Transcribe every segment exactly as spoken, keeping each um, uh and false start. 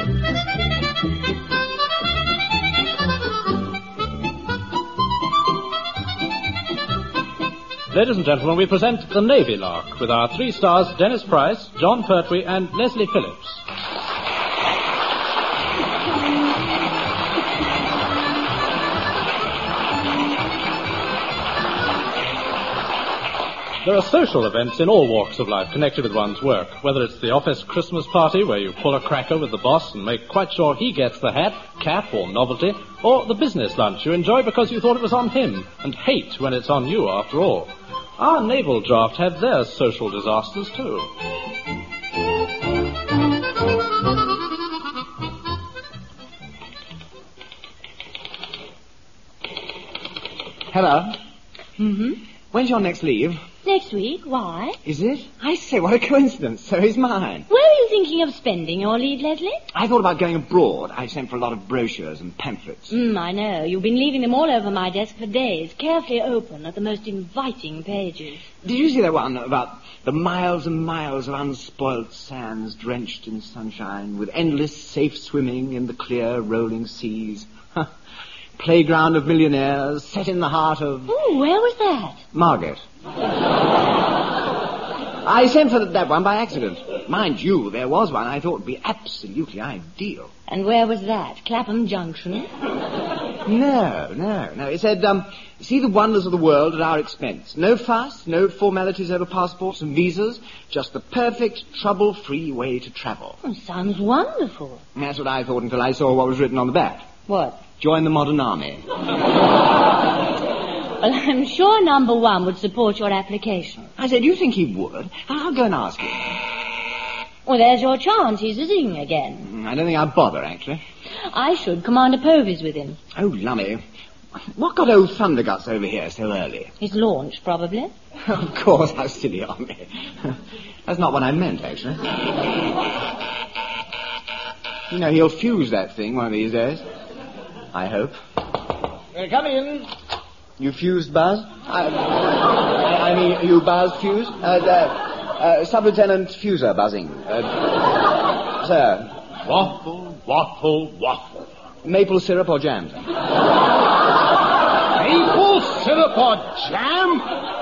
Ladies and gentlemen, we present The Navy Lark with our three stars, Dennis Price, John Pertwee, and Leslie Phillips. There are social events in all walks of life connected with one's work, whether it's the office Christmas party where you pull a cracker with the boss and make quite sure he gets the hat, cap, or novelty, or the business lunch you enjoy because you thought it was on him and hate when it's on you after all. Our naval draft had their social disasters too. Hello. Mm-hmm. When's your next leave? Next week. Why? Is it? I say, what a coincidence. So is mine. Where are you thinking of spending your leave, Leslie? I thought about going abroad. I sent for a lot of brochures and pamphlets. Mm, I know. You've been leaving them all over my desk for days, carefully open at the most inviting pages. Did you see that one about the miles and miles of unspoilt sands drenched in sunshine with endless safe swimming in the clear rolling seas? Playground of millionaires set in the heart of... Oh, where was that? Margate. I sent for that one by accident. Mind you, there was one I thought would be absolutely ideal. And where was that? Clapham Junction? No, no, no. It said, um, see the wonders of the world at our expense. No fuss, no formalities over passports and visas, just the perfect, trouble-free way to travel. Oh, sounds wonderful. That's what I thought until I saw what was written on the back. What? Join the modern army. Well, I'm sure number one would support your application. I said, you think he would? I'll go and ask him. Well, there's your chance. He's visiting again. I don't think I'll bother, actually. I should. Commander Povey's with him. Oh, lummy. What got old Thunderguts over here so early? His launch, probably. Of course, how silly of me. That's not what I meant, actually. You know, he'll fuse that thing one of these days. I hope. Uh, come in. You fused, Buzz? I, I mean, you Buzz fused? Uh, uh, uh, Sub-Lieutenant Fuser buzzing. Uh, sir. Waffle, waffle, waffle. Maple syrup or jam? Maple syrup or jam?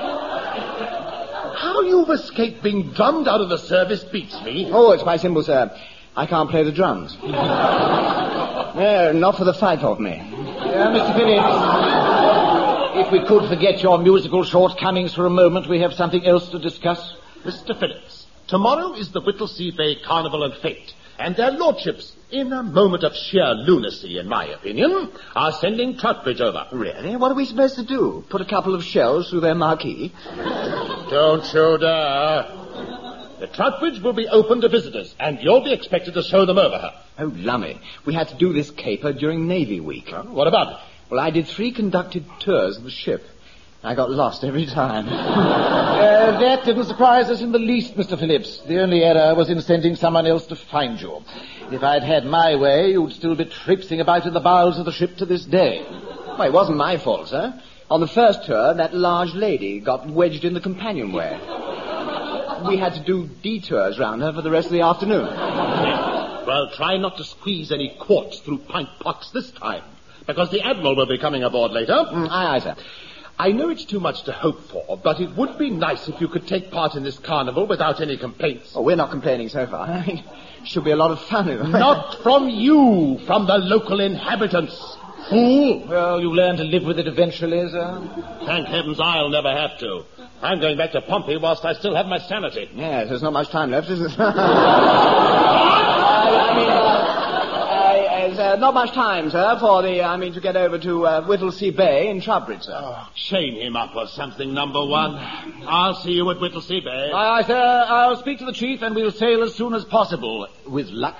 How you've escaped being drummed out of the service beats me. Oh, it's quite simple, sir. I can't play the drums. No, not for the fight of me. Yeah, Mister Phillips. If we could forget your musical shortcomings for a moment, we have something else to discuss. Mister Phillips, tomorrow is the Whittlesea Bay Carnival and Fete, and their lordships, in a moment of sheer lunacy, in my opinion, are sending Troutbridge over. Really? What are we supposed to do? Put a couple of shells through their marquee? Don't you dare. The Troutbridge will be open to visitors, and you'll be expected to show them over her. Oh, lummy. We had to do this caper during Navy Week. Huh? What about it? Well, I did three conducted tours of the ship. I got lost every time. uh, that didn't surprise us in the least, Mister Phillips. The only error was in sending someone else to find you. If I'd had my way, you'd still be traipsing about in the bowels of the ship to this day. Well, it wasn't my fault, sir. On the first tour, that large lady got wedged in the companionway. We had to do detours round her for the rest of the afternoon. Well, try not to squeeze any quartz through pint pots this time, because the Admiral will be coming aboard later. Mm, aye, aye, sir. I know it's too much to hope for, but it would be nice if you could take part in this carnival without any complaints. Oh, we're not complaining so far. I mean, it should be a lot of fun. Not from you, from the local inhabitants. Fool. Well, you learn to live with it eventually, sir. Thank heavens I'll never have to. I'm going back to Pompey whilst I still have my sanity. Yes, there's not much time left, is there? I mean, uh, uh, there's uh, not much time, sir, for the, I mean, to get over to uh, Whittlesea Bay in Troutbridge, sir. Oh, chain him up or something, number one. I'll see you at Whittlesea Bay. Aye, aye, sir. I'll speak to the chief and we'll sail as soon as possible, with luck.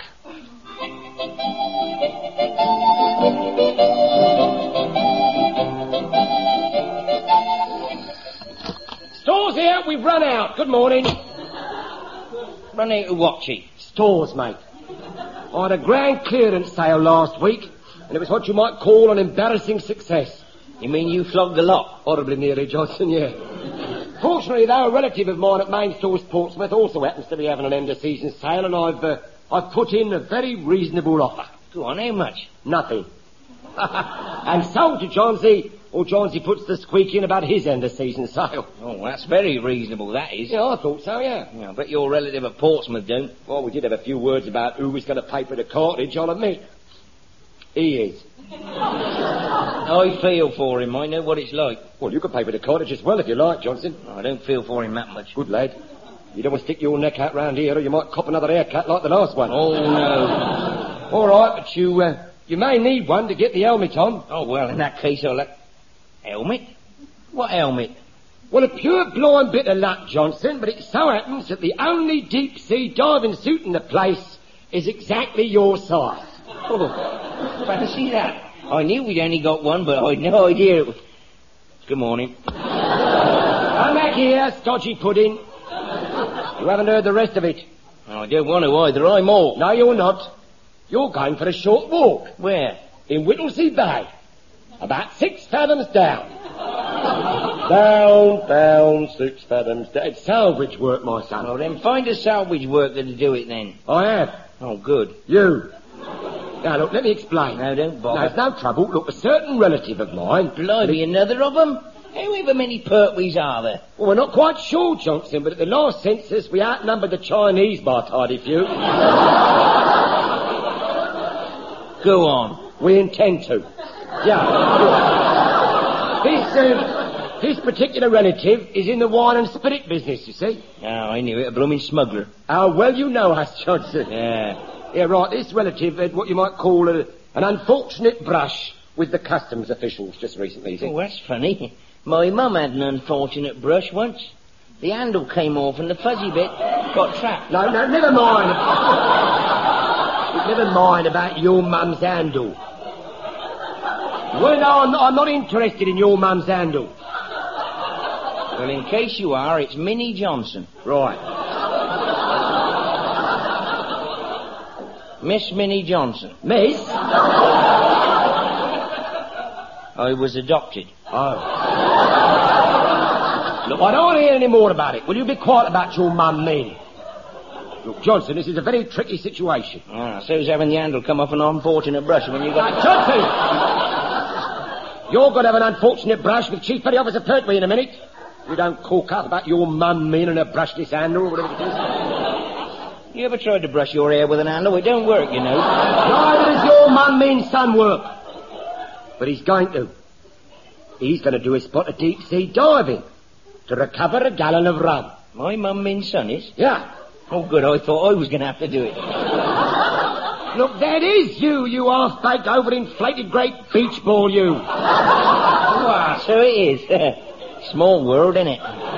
Stores here, we've run out. Good morning. Running to what, chief? Stores, mate. I had a grand clearance sale last week, and it was what you might call an embarrassing success. You mean you flogged the lot? Horribly nearly, Johnson, yeah. Fortunately, though, a relative of mine at Main Stores Portsmouth also happens to be having an end-of-season sale, and I've uh, I've put in a very reasonable offer. Go on, how much? Nothing. And sold to Johnsy, or Johnsy puts the squeak in about his end of season sale. Oh, that's very reasonable, that is. Yeah, I thought so, yeah. Yeah, I bet your relative at Portsmouth don't. Well, we did have a few words about who was going to pay for the cartage, I'll admit. He is. I feel for him. I know what it's like. Well, you could pay for the cottage as well if you like, Johnson. I don't feel for him that much. Good lad. You don't want to stick your neck out round here or you might cop another haircut like the last one. Oh, no. All right, but you, uh, you may need one to get the helmet on. Oh, well, in that case, I'll let... Helmet? What helmet? Well, a pure blind bit of luck, Johnson, but it so happens that the only deep-sea diving suit in the place is exactly your size. Oh, fancy that. I knew we'd only got one, but I'd no idea it was... Good morning. Come back here, stodgy pudding. You haven't heard the rest of it. Oh, I don't want to either. I'm off. No, you're not. You're going for a short walk. Where? In Whittlesea Bay. About six fathoms down. Down, down, six fathoms down. It's salvage work, my son. Well, then find a salvage worker to do it, then. I have. Oh, good. You. Now, look, let me explain. No, don't bother. No, it's no trouble. Look, a certain relative of mine... Blimey, another of them? However many Pertwees are there? Well, we're not quite sure, Johnson, but at the last census, we outnumbered the Chinese by a tidy few. Go on. We intend to. Yeah. This, uh, this particular relative is in the wine and spirit business, you see. Oh, I knew it. A blooming smuggler. How well you know us, Johnson. Yeah. Yeah, right, this relative had what you might call a, an unfortunate brush with the customs officials just recently, see? Oh, that's funny. My mum had an unfortunate brush once. The handle came off and the fuzzy bit got trapped. No, no, never mind. Never mind about your mum's handle. Well, no, I'm not, I'm not interested in your mum's handle. Well, in case you are, it's Minnie Johnson. Right. Miss Minnie Johnson. Miss? I was adopted. Oh. Look, I don't want to hear any more about it. Will you be quiet about your mum, Minnie? Look, Johnson, this is a very tricky situation. Ah, so's having the handle come off an unfortunate brush when you got... Now, Johnson! You're going to have an unfortunate brush with Chief Petty Officer Pertwee in a minute. You don't cork up about your mum Min and a brushless handle or whatever it is. You ever tried to brush your hair with an handle? It don't work, you know. Neither does your mum Min's son work. But he's going to. He's going to do a spot of deep-sea diving to recover a gallon of rum. My mum Min's son is? Yeah. Oh, good. I thought I was going to have to do it. Look, that is you, you half-baked, overinflated great beach ball, you. Wow, so it is. Small world, innit?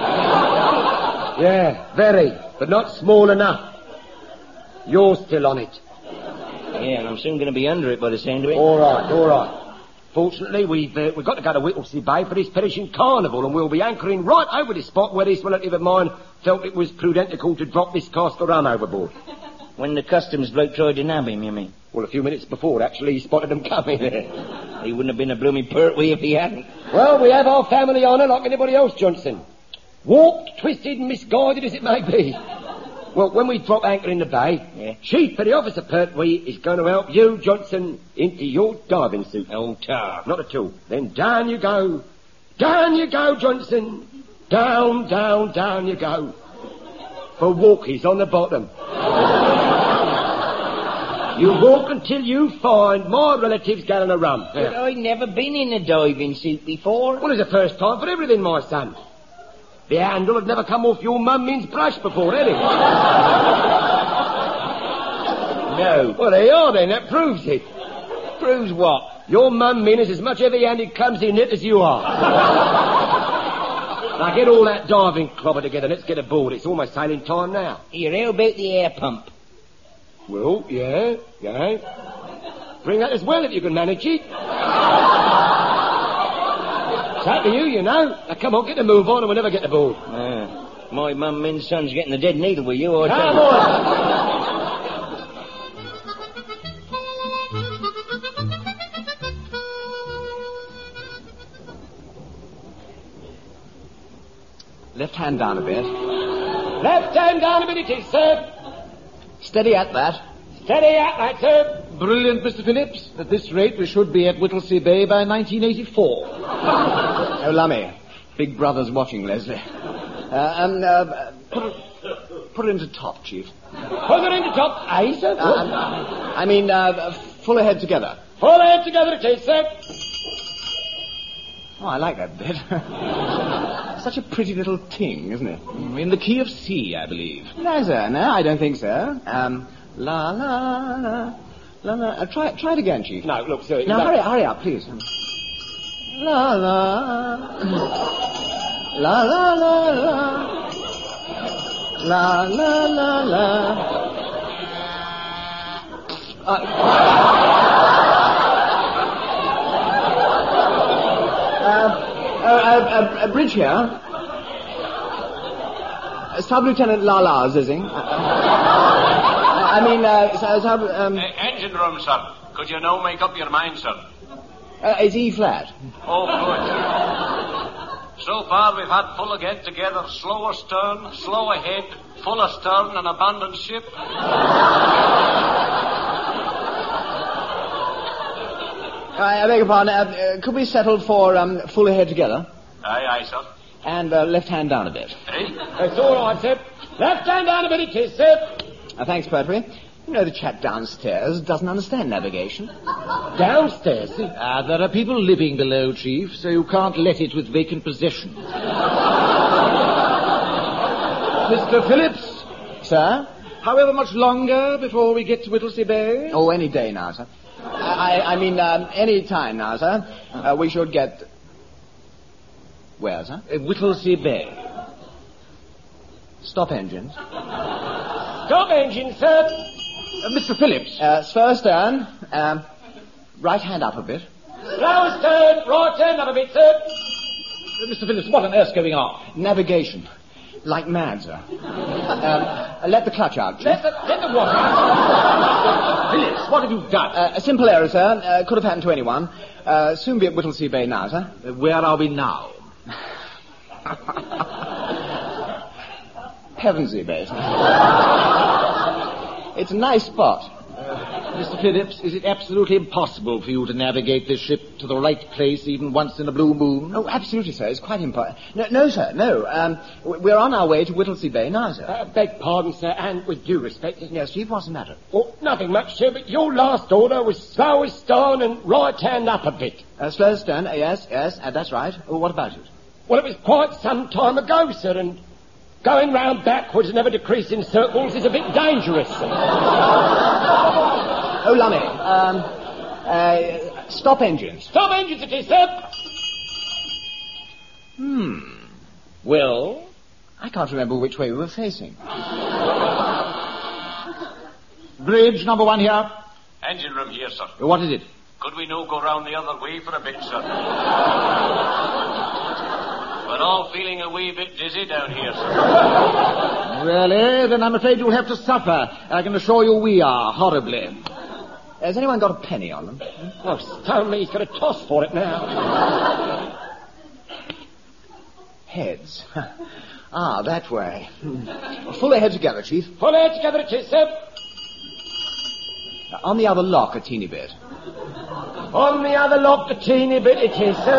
Yeah, very, but not small enough. You're still on it. Yeah, and I'm soon going to be under it by the sound of it. All right, all right. Fortunately, we've, uh, we've got to go to Whittlesea Bay for this perishing carnival, and we'll be anchoring right over this spot where this relative of mine felt it was prudential to drop this cask of rum overboard. When the customs bloke tried to nab him, you mean? Well, a few minutes before, actually, he spotted them coming. He wouldn't have been a blooming Pertwee if he hadn't. Well, we have our family honour like anybody else, Johnson. Warped, twisted, and misguided as it may be. Well, when we drop anchor in the bay, yeah. Chief Petty Officer Pertwee is going to help you, Johnson, into your diving suit. Oh, tar. Not at all. Then down you go. Down you go, Johnson. Down, down, down you go. For walkies on the bottom. You walk until you find my relative's gallon of rum. But yeah. I've never been in a diving suit before. Well, it's the first time for everything, my son. The handle had never come off your mum Min's brush before, had it? No. Well, there you are, then. That proves it. Proves what? Your mum Min is as much heavy-handed, clumsy knit as you are. Now, get all that diving clobber together. Let's get aboard. It's almost sailing time now. Here, how about the air pump? Well, yeah, yeah. Bring that as well if you can manage it. It's up to you, you know. Now, come on, get the move on and we'll never get aboard. Uh, my mum Min's son's getting the dead needle with you, I tell Come you. on. Left hand down a bit. Left hand down a bit it is, sir. Steady at that. Steady up, that's it. Brilliant, Mister Phillips. At this rate, we should be at Whittlesea Bay by nineteen eighty-four. Oh, Lummy. Big Brother's watching, Leslie. Uh, um, uh, put, it, put it into top, Chief. Put it into top, aye, sir? Uh, um, I mean, uh, full ahead together. Full ahead together it is, sir. Oh, I like that bit. Such a pretty little ting, isn't it? In the key of C, I believe. No, sir. No, I don't think so. Um, la, la, la, la, la. Uh, try, try it again, Chief. No, look, sir. No, no. hurry, hurry up, please. La, la. La, la, la, la. La, la, la, la. Uh, Uh, uh, uh, uh, Bridge here. Uh, Sub-Lieutenant Lala Zizzing. Uh, uh, I mean, uh, sub... Um, uh, engine room, sir. Could you now make up your mind, sir? Uh, it's E flat. Oh, good. So far, we've had full ahead together, slow astern, slow ahead, full astern, and abandoned ship. I, I beg your pardon. Uh, uh, could we settle for um, full ahead together? Aye, aye, sir. And uh, left hand down a bit. Eh? That's all right, sir. Left hand down a bit it is, sir. Uh, thanks, Pertwee. You know the chap downstairs doesn't understand navigation. Downstairs, sir? Ah, there are people living below, Chief, so you can't let it with vacant possession. Mister Phillips? Sir? However much longer before we get to Whittlesea Bay? Oh, any day now, sir. I, I mean, um, any time now, sir. Uh, we should get... Where, sir? Uh, Whittlesea Bay. Stop engines. Stop engine, sir. Uh, Mister Phillips. Uh, spur stern. Um, right hand up a bit. Slow turn, right turn up a bit, sir. Uh, Mister Phillips, what on earth's going on? Navigation. Like mad, sir. um, uh, let the clutch out, Chief. Let the, let the what out? Phillips, what have you done? Uh, a simple error, sir. Uh, could have happened to anyone. Uh, soon be at Whittlesea Bay now, sir. Uh, where are we now? Pevensey Bay, sir. It's a nice spot. Uh, Mister Phillips, is it absolutely impossible for you to navigate this ship to the right place even once in a blue moon? Oh, absolutely, sir. It's quite impossible. No, no, sir, no. Um, we're on our way to Whittlesea Bay now, sir. Uh, beg pardon, sir, and with due respect... Yes, Chief, what's the matter? Oh, nothing much, sir, but your last order was slow as stone and right hand up a bit. Uh, slow stern, uh, yes, yes, uh, that's right. Oh, what about it? Well, it was quite some time ago, sir, and going round backwards and never decreasing circles is a bit dangerous, sir. Oh, Lummy, um, uh, stop engines. Stop engines it is, sir. Hmm. Well, I can't remember which way we were facing. Bridge number one here. Engine room here, sir. What is it? Could we now go round the other way for a bit, sir? We're all feeling a wee bit dizzy down here, sir. Really? Then I'm afraid you'll have to suffer. I can assure you we are, horribly. Has anyone got a penny on them? Oh, stone me, he's got a toss for it now. Heads. Ah, that way. Full ahead together, Chief. Full ahead together it is, sir. Uh, on the other lock, a teeny bit. On the other lock, a teeny bit it is, sir.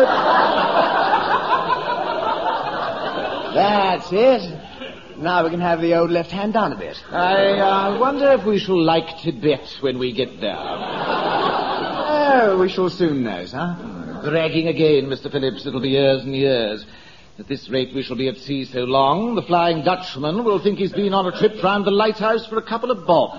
That's it. Now we can have the old left hand down a bit. I uh, wonder if we shall like Tibet when we get there. Oh, we shall soon know, sir. Dragging again, Mister Phillips. It'll be years and years. At this rate, we shall be at sea so long, the Flying Dutchman will think he's been on a trip round the lighthouse for a couple of bob.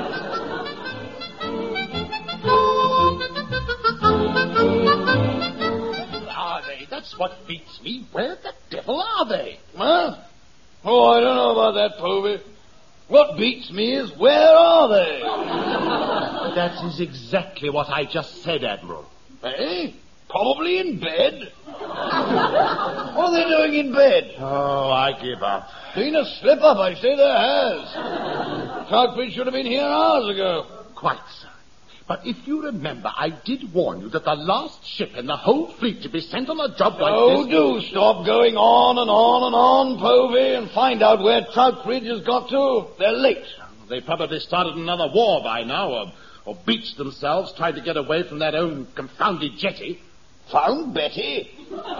Are they? That's what beats me. Where the devil are they? Huh? Oh, I don't know about that, Povey. What beats me is, where are they? That is exactly what I just said, Admiral. Eh? Probably in bed. What are they doing in bed? Oh, I give up. Been a slip-up, I say there has. Troutbridge should have been here hours ago. Quite, sir. But if you remember, I did warn you that the last ship in the whole fleet to be sent on a job like Oh, this... do stop going on and on and on, Povey, and find out where Troutbridge has got to. They're late. They probably started another war by now, or, or beached themselves, tried to get away from that old confounded jetty. Found Betty?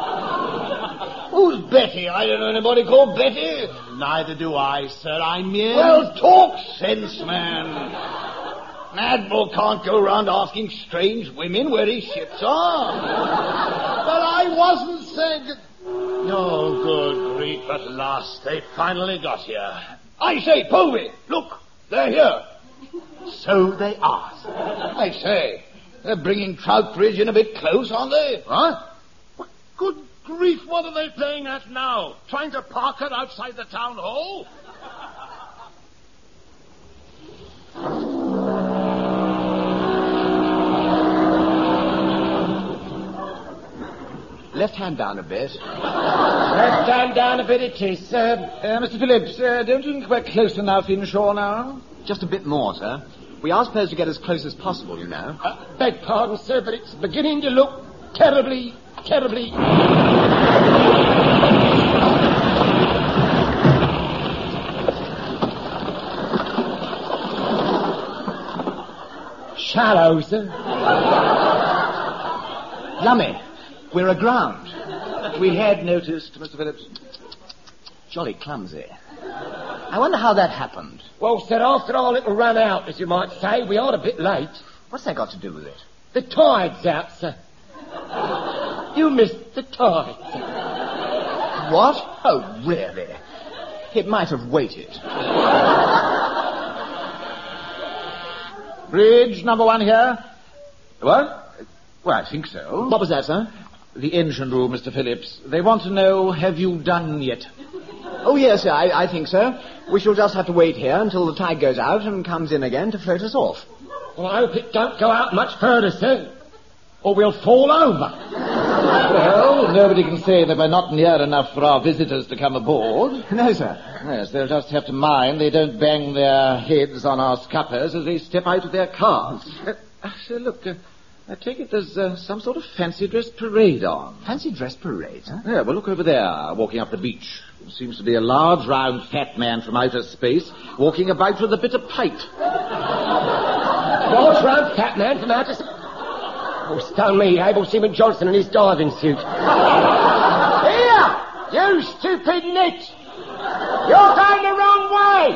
Who's Betty? I don't know anybody called Betty. Neither do I, sir. I merely... Well, talk sense, man. An admiral can't go around asking strange women where his ships are. But I wasn't saying... Oh, good grief, at last. They finally got here. I say, Povey, look, they're here. So they are, sir. I say, they're bringing Troutbridge in a bit close, aren't they? Huh? What, good grief, what are they playing at now? Trying to park her outside the town hall? Left hand down a bit. Left hand down a bit it is, sir. Uh, Mister Phillips, uh, don't you think we're close enough inshore now? Just a bit more, sir. We are supposed to get as close as possible, you know. Uh, beg pardon, sir, but it's beginning to look terribly, terribly... shallow, sir. Lummy, we're aground. We had noticed, Mister Phillips. Jolly clumsy. I wonder how that happened. Well, sir, after our little run out, as you might say, we are a bit late. What's that got to do with it? The tide's out, sir. You missed the tide, sir. What? Oh, really? It might have waited. Bridge number one here. What? Well, I think so. What was that, sir? The engine room, Mister Phillips. They want to know, have you done yet? Oh, yes, sir, I, I think so. We shall just have to wait here until the tide goes out and comes in again to float us off. Well, I hope it don't go out much further, sir, or we'll fall over. Well, nobody can say that we're not near enough for our visitors to come aboard. No, sir. Yes, they'll just have to mind they don't bang their heads on our scuppers as they step out of their cars. Uh, sir, look, uh, I take it there's uh, some sort of fancy dress parade on. Fancy dress parade, huh? Yeah, well, look over there, walking up the beach. Seems to be a large, round, fat man from outer space walking about with a bit of pipe. Large, round, fat man from outer space? Oh, stone me, Abel Seaman Johnson in his diving suit. Here! You stupid nit! You're going the wrong way!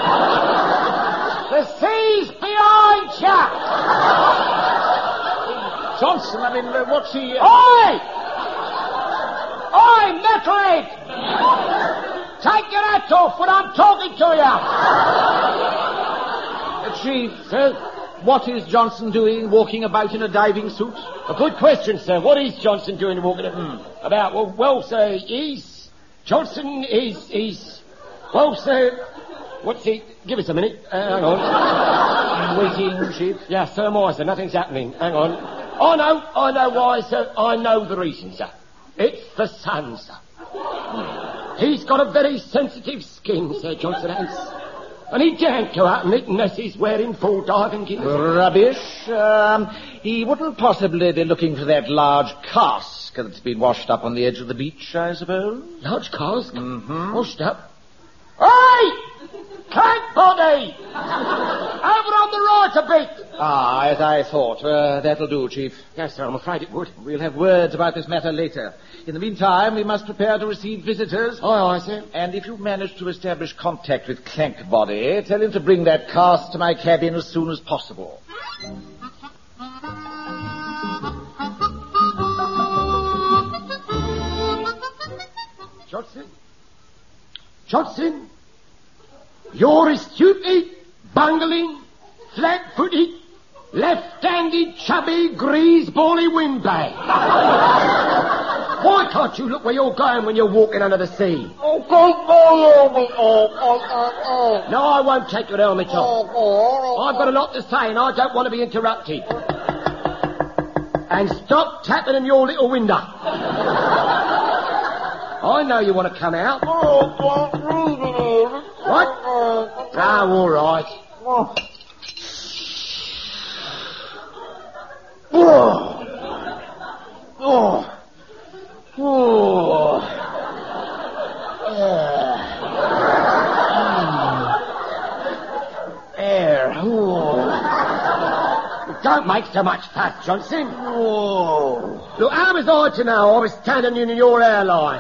The sea's behind you! Johnson, I mean, uh, what's he... Uh... Oi! Oi, metalhead! Take your hat off when I'm talking to you! Uh, Chief, sir, what is Johnson doing walking about in a diving suit? A good question, sir. What is Johnson doing walking hmm. about? Well, well, sir, he's... Johnson is... he's... Well, sir... What's he... Give us a minute. Uh, hang on. I'm waiting, Chief. Yeah, so am I, sir. Nothing's happening. Hang on. I know, I know why, sir. I know the reason, sir. It's the sun, sir. He's got a very sensitive skin, Sir Johnson has. And he can't go out in it unless he's wearing full diving gear. Rubbish. Um, he wouldn't possibly be looking for that large cask that's been washed up on the edge of the beach, I suppose. Large cask? Mm-hmm. Washed up? Hey! Clank body! Over on the right a bit! Ah, as I thought. Uh, that'll do, Chief. Yes, sir, I'm afraid it would. We'll have words about this matter later. In the meantime, we must prepare to receive visitors. Aye, aye, sir. And if you've managed to establish contact with Clankbody, tell him to bring that cask to my cabin as soon as possible. Johnson? Johnson? You're a stupid, bungling, flat-footed, left-handed, chubby, greasebally windbag. Why can't you look where you're going when you're walking under the sea? Oh, take my helmet off. Oh, oh, oh. No, I won't take your helmet off. Oh, oh, oh. I've got a lot to say and I don't want to be interrupted. And stop tapping in your little window. I know you want to come out. What? Ah, all right. Oh. Oh. Oh. make so much fuss, Johnson. Oh. Look, how was I to know I was standing in your airline?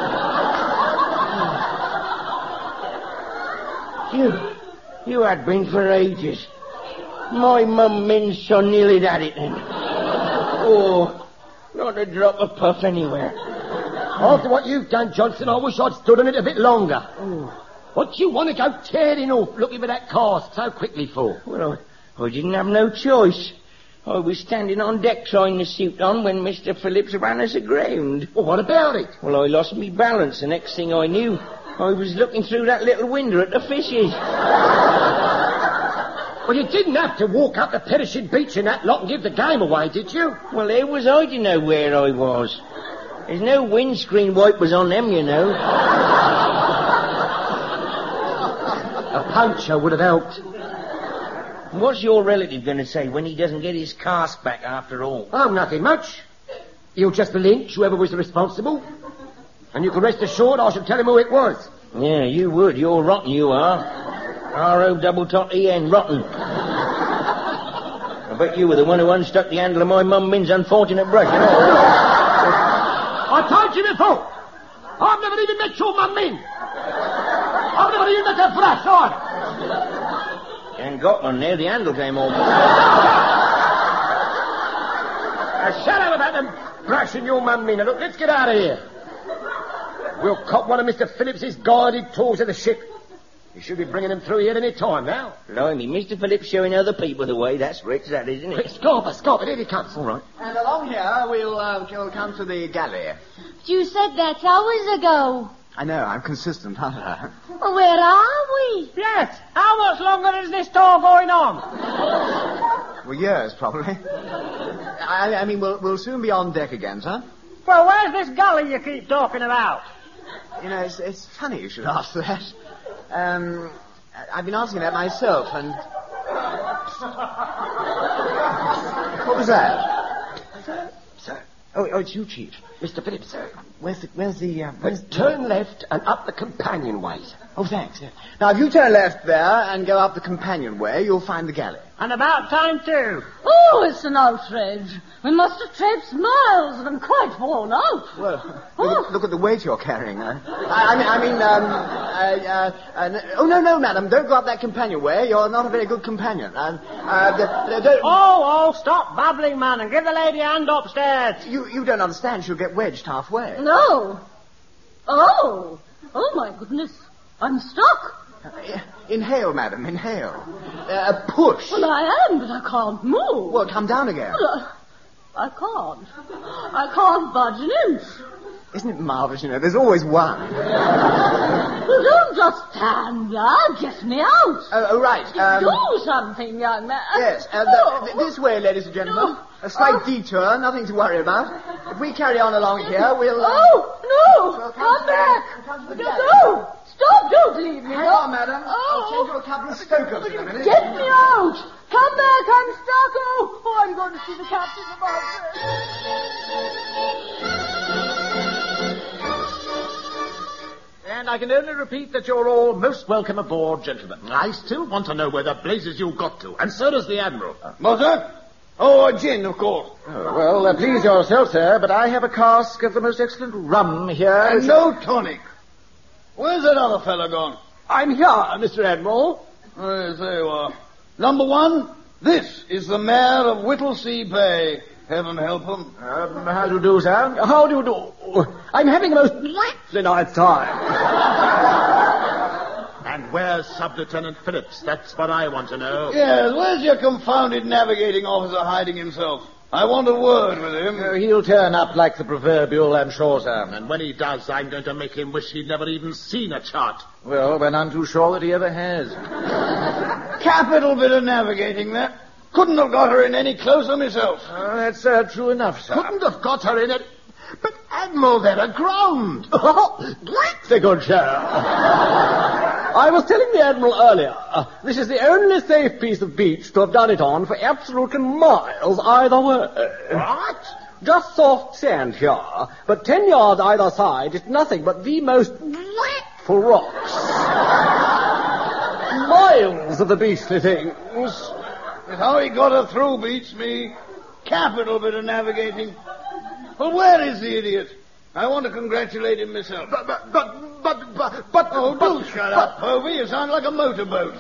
You, you had been for ages. My mum means so nearly had it then. Oh, not a drop of puff anywhere. After what you've done, Johnson, I wish I'd stood on it a bit longer. Oh. What do you want to go tearing off looking for that cask so quickly for? Well, I, I didn't have no choice. I was standing on deck trying the suit on when Mister Phillips ran us aground. Well, what about it? Well, I lost me balance. The next thing I knew, I was looking through that little window at the fishes. Well, you didn't have to walk up the perishing beach in that lot and give the game away, did you? Well, how was I to know where I was? There's no windscreen wipers on them, you know. A poncho would have helped. What's your relative going to say when he doesn't get his cask back after all? Oh, nothing much. He'll just lynch whoever was responsible. And you can rest assured I shall tell him who it was. Yeah, you would. You're rotten, you are. R O double top E N, rotten. I bet you were the one who unstuck the handle of my mum Min's unfortunate brush, you know. I told you before. I've never even met your mum Min. I've never even met her brush, either. You ain't got one there. The handle came off. Now, shut up about them brushing your mum Min. Look, let's get out of here. We'll cop one of Mister Phillips's guided tours of the ship. He should be bringing them through here any time now. Blimey, Mister Phillips showing other people the way. That's rich, that, isn't it? Scarper, Scarper, here he comes. All right. And along here, we'll, uh, we'll come to the galley. You said that hours ago. I know, I'm consistent, aren't I? Well, where are we? Yes. How much longer is this tour going on? Well, years, probably. I, I mean, we'll, we'll soon be on deck again, sir. Well, where's this galley you keep talking about? You know, it's, it's funny you should ask that. Um, I've been asking that myself, and... What was that? Sir? Sir? Oh, oh, it's you, Chief. Mister Phillips, sir. Where's the... Where's the... Uh, where's the... Turn left and up the companionway, sir. Oh, thanks. Yeah. Now, if you turn left there and go up the companionway, you'll find the galley. And about time, too. Oh, it's an outrage. We must have traipsed miles and I'm quite worn out. Well, oh. look, at, look at the weight you're carrying. Huh? I, I mean, I mean, um... Uh, uh, uh, oh, no, no, madam, don't go up that companionway. You're not a very good companion. Uh, uh, the, the, the, oh, oh, stop babbling, man, and give the lady a hand upstairs. You, you don't understand. She'll get wedged halfway. No. Oh. Oh, my goodness. I'm stuck. Uh, inhale, madam, inhale. Uh, push. Well, I am, but I can't move. Well, come down again. Well, I, I can't. I can't budge an inch. Isn't it marvellous, you know? There's always one. Well, don't just stand there. Get me out. Oh, oh right. Um, Do something, young man. Yes. Uh, oh. th- this way, ladies and gentlemen. No. A slight oh. detour, nothing to worry about. If we carry on along here, we'll... Uh, oh, no. We'll come, come back. Come to the no. Stop, don't leave me. Hang on, madam. Oh. I'll change you a couple of stokers in a minute. Get me out. Come back, I'm stuck. Oh, oh I'm going to see the captain about this. And I can only repeat that you're all most welcome aboard, gentlemen. I still want to know where the blazes you got to, and so does the Admiral. What, sir? Oh, a gin, of course. Oh, well, uh, please yourself, sir, but I have a cask of the most excellent rum here. And no tonic. Where's that other fella gone? I'm here, Mister Admiral. Oh, there you are. Number one, this is the mayor of Whittlesea Bay. Heaven help him. Um, how do you do, sir? How do you do? I'm having a most delightfully nice time. And where's Sub-Lieutenant Phillips? That's what I want to know. Yes, where's your confounded navigating officer hiding himself? I want a word with him. Uh, he'll turn up like the proverbial, I'm sure, sir. And when he does, I'm going to make him wish he'd never even seen a chart. Well, we're none too sure that he ever has. Capital bit of navigating, that. Couldn't have got her in any closer myself. Oh, that's uh, true enough, sir. Couldn't have got her in it. But, Admiral, they're aground. Oh, that's a good show. I was telling the Admiral earlier, uh, this is the only safe piece of beach to have done it on for absolutely miles either way. What? Just soft sand here, but ten yards either side, it's nothing but the most delightful rocks. Miles of the beastly things. But how he got her through beats me. Capital bit of navigating. Well, where is the idiot? I want to congratulate him myself. But, but, but, but, but, but Oh, but, do shut but, up, Povey. You sound like a motorboat.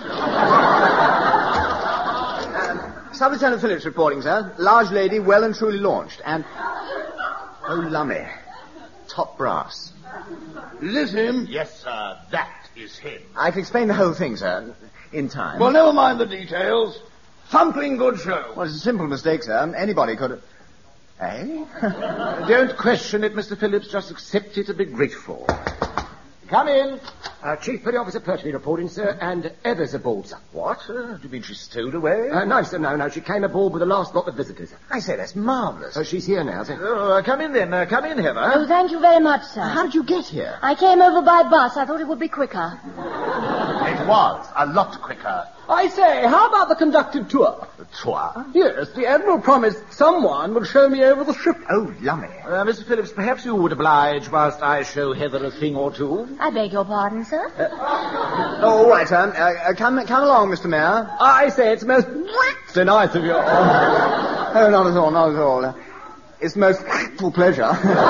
Sub-Lieutenant Phillips reporting, sir. Large lady, well and truly launched. And... Oh, lummy. Top brass. Is this him? Yes, sir, that is him. I can explain the whole thing, sir, in time. Well, never mind the details. Thumping good show. Well, it's a simple mistake, sir. Anybody could have... Eh? Don't question it, Mister Phillips. Just accept it and be grateful. Come in. Uh, Chief Petty Officer Pertwee reporting, sir, and Heather's aboard, sir. What? Uh, do you mean she's stowed away? Uh, no, sir, no, no. She came aboard with the last lot of visitors. I say, that's marvellous. So she's here now, sir. Oh, uh, come in then. Uh, come in, Heather. Oh, thank you very much, sir. How did you get here? I came over by bus. I thought it would be quicker. It was a lot quicker. I say, how about the conducted tour? The tour? Yes, the Admiral promised someone would show me over the ship. Oh, lummy. Uh, Mister Phillips, perhaps you would oblige whilst I show Heather a thing or two? I beg your pardon, sir. Oh, all right, sir. Uh, uh, come, come along, Mister Mayor. I say, it's most so nice of you. Oh, not at all, not at all. Uh, It's most full pleasure.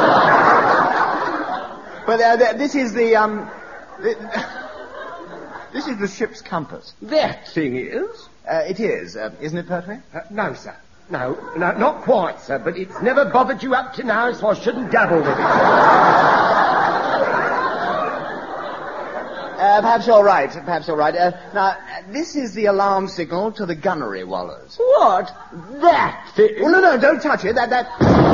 But uh, th- this is the, um... th- this is the ship's compass. That thing is? Uh, it is, uh, isn't it, Pertwee? Uh, no, sir. No, no, not quite, sir, but it's never bothered you up to now, so I shouldn't dabble with it. Uh, perhaps you're right, perhaps you're right. Uh, now, uh, this is the alarm signal to the gunnery wallers. What? That thing? Oh, no, no, don't touch it. That, that...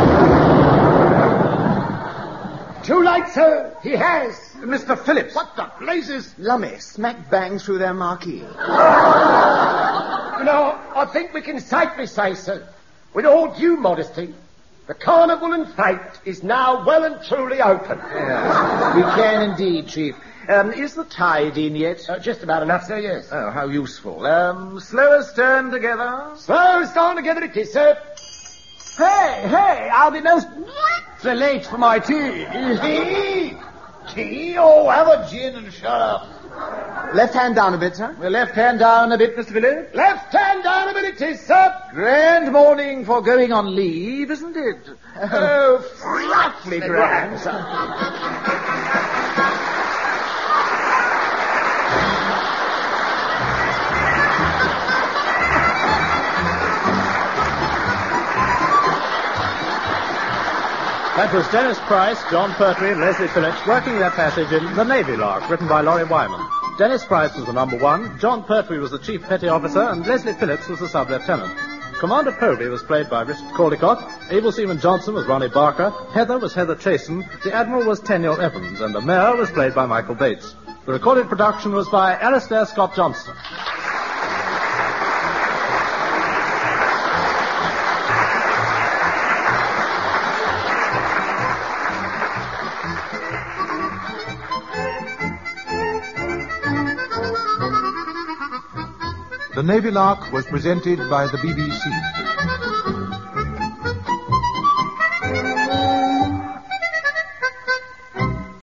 Too late, sir. He has. Mister Phillips. What the blazes? Lummy, smack bang through their marquee. You know, I think we can safely say, sir, with all due modesty, the carnival and fete is now well and truly open. Yeah, we can indeed, Chief. Um, is the tide in yet? Uh, just about enough, sir, yes. Oh, how useful. Um, slow astern together. Slow stone together it is, sir. Hey, hey, I'll be most so late for my tea. Tea? Tea? Oh, have a gin and shut up. Left hand down a bit, sir. The left hand down a bit, Mister Phillips. Left hand down a minute, it is, sir. Grand morning for going on leave, isn't it? Oh, frightfully grand, sir. That was Dennis Price, John Pertwee, and Leslie Phillips working their passage in The Navy Lark, written by Laurie Wyman. Dennis Price was the number one, John Pertwee was the chief petty officer, and Leslie Phillips was the sub-lieutenant. Commander Povey was played by Richard Caldecott, Able Seaman Johnson was Ronnie Barker, Heather was Heather Chasen, the Admiral was Tenniel Evans, and the Mayor was played by Michael Bates. The recorded production was by Alistair Scott Johnston. The Navy Lark was presented by the B B C.